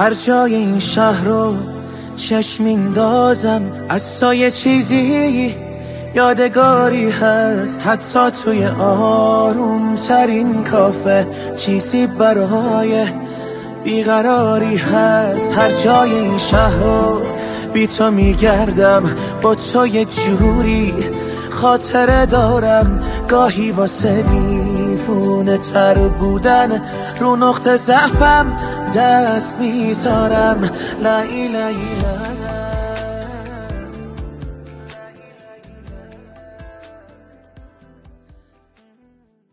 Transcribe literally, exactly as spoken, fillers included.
هر جای این شهر رو چشم میندازم، از سایه چیزی یادگاری هست. حتی توی آروم ترین کافه چیزی برای بیقراری هست. هر جای این شهر رو بی تو میگردم، با تو یه جوری خاطره دارم. گاهی واسه دیوونه تر بودن رو نقطه ضعفم دست میذارم. لا لا لا